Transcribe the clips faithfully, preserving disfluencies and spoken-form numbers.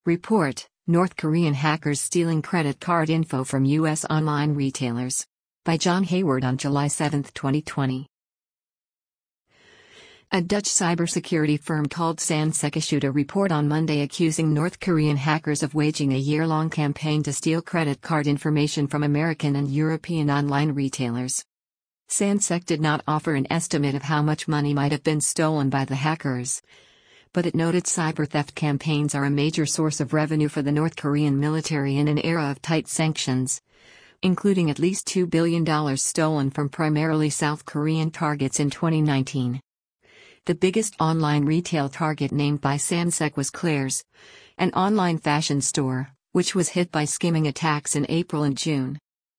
Report: North Korean hackers stealing credit card info from U S online retailers. By John Hayward on July seventh, twenty twenty. A Dutch cybersecurity firm called Sansec issued a report on Monday accusing North Korean hackers of waging a year-long campaign to steal credit card information from American and European online retailers. Sansec did not offer an estimate of how much money might have been stolen by the hackers, but it noted cyber theft campaigns are a major source of revenue for the North Korean military in an era of tight sanctions, including at least two billion dollars stolen from primarily South Korean targets in twenty nineteen. The biggest online retail target named by Sansec was Claire's, an online fashion store, which was hit by skimming attacks in April and June.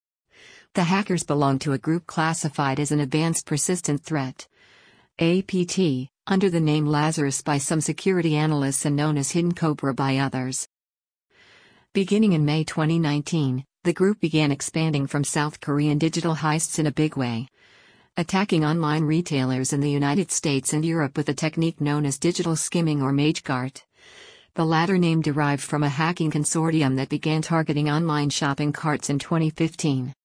The hackers belong to a group classified as an Advanced Persistent Threat (A P T), under the name Lazarus by some security analysts and known as Hidden Cobra by others. Beginning in May twenty nineteen, the group began expanding from South Korean digital heists in a big way, attacking online retailers in the United States and Europe with a technique known as digital skimming or MageCart. The latter name derived from a hacking consortium that began targeting online shopping carts in twenty fifteen.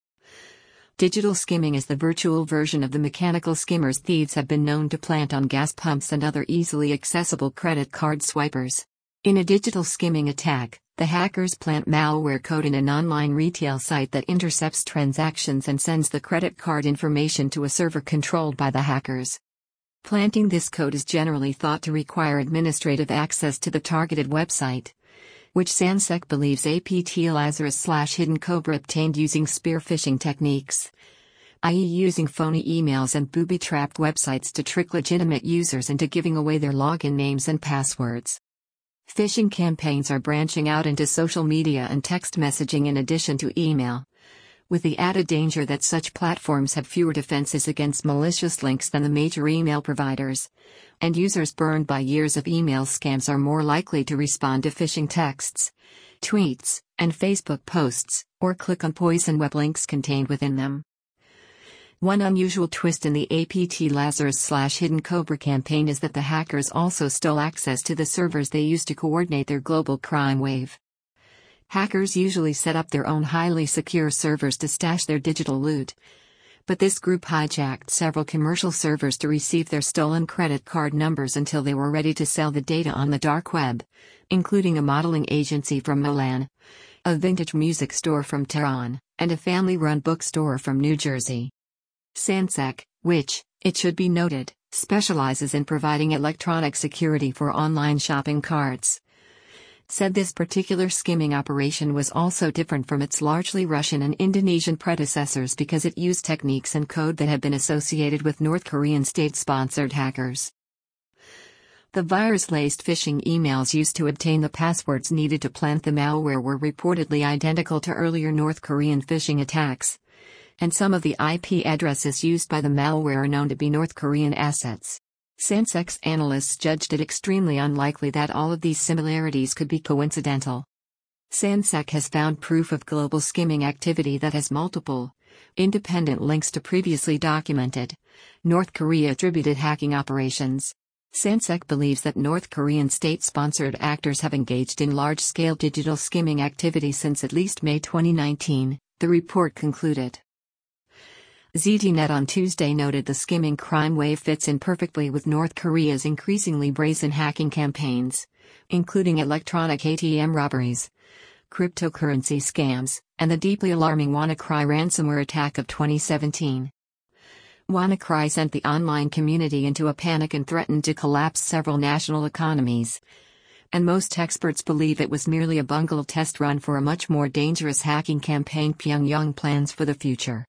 Digital skimming is the virtual version of the mechanical skimmers thieves have been known to plant on gas pumps and other easily accessible credit card swipers. In a digital skimming attack, the hackers plant malware code in an online retail site that intercepts transactions and sends the credit card information to a server controlled by the hackers. Planting this code is generally thought to require administrative access to the targeted website, which Sansec believes A P T Lazarus slash Hidden Cobra obtained using spear phishing techniques, that is using phony emails and booby-trapped websites to trick legitimate users into giving away their login names and passwords. Phishing campaigns are branching out into social media and text messaging in addition to email, with the added danger that such platforms have fewer defenses against malicious links than the major email providers, and users burned by years of email scams are more likely to respond to phishing texts, tweets, and Facebook posts, or click on poison web links contained within them. One unusual twist in the A P T Lazarus slash Hidden Cobra campaign is that the hackers also stole access to the servers they used to coordinate their global crime wave. Hackers usually set up their own highly secure servers to stash their digital loot, but this group hijacked several commercial servers to receive their stolen credit card numbers until they were ready to sell the data on the dark web, including a modeling agency from Milan, a vintage music store from Tehran, and a family-run bookstore from New Jersey. Sansec, which, it should be noted, specializes in providing electronic security for online shopping carts, said this particular skimming operation was also different from its largely Russian and Indonesian predecessors because it used techniques and code that had been associated with North Korean state-sponsored hackers. The virus-laced phishing emails used to obtain the passwords needed to plant the malware were reportedly identical to earlier North Korean phishing attacks, and some of the I P addresses used by the malware are known to be North Korean assets. Sansec's analysts judged it extremely unlikely that all of these similarities could be coincidental. Sansec has found proof of global skimming activity that has multiple, independent links to previously documented, North Korea-attributed hacking operations. Sansec believes that North Korean state-sponsored actors have engaged in large-scale digital skimming activity since at least May twenty nineteen, the report concluded. Z D Net on Tuesday noted the skimming crime wave fits in perfectly with North Korea's increasingly brazen hacking campaigns, including electronic A T M robberies, cryptocurrency scams, and the deeply alarming WannaCry ransomware attack of twenty seventeen. WannaCry sent the online community into a panic and threatened to collapse several national economies, and most experts believe it was merely a bungled test run for a much more dangerous hacking campaign Pyongyang plans for the future.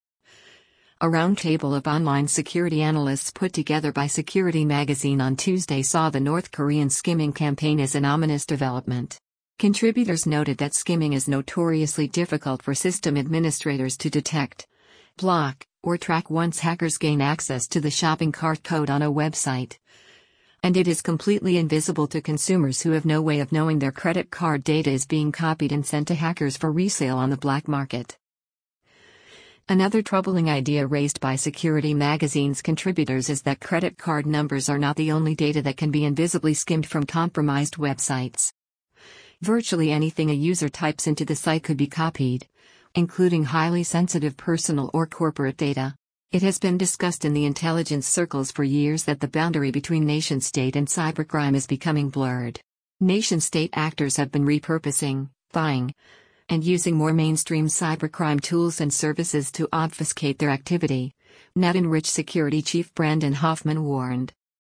A roundtable of online security analysts put together by Security Magazine on Tuesday saw the North Korean skimming campaign as an ominous development. Contributors noted that skimming is notoriously difficult for system administrators to detect, block, or track once hackers gain access to the shopping cart code on a website. And it is completely invisible to consumers who have no way of knowing their credit card data is being copied and sent to hackers for resale on the black market. Another troubling idea raised by Security Magazine's contributors is that credit card numbers are not the only data that can be invisibly skimmed from compromised websites. Virtually anything a user types into the site could be copied, including highly sensitive personal or corporate data. It has been discussed in the intelligence circles for years that the boundary between nation-state and cybercrime is becoming blurred. Nation-state actors have been repurposing, buying, and using more mainstream cybercrime tools and services to obfuscate their activity, NetEnrich security chief Brandon Hoffman warned.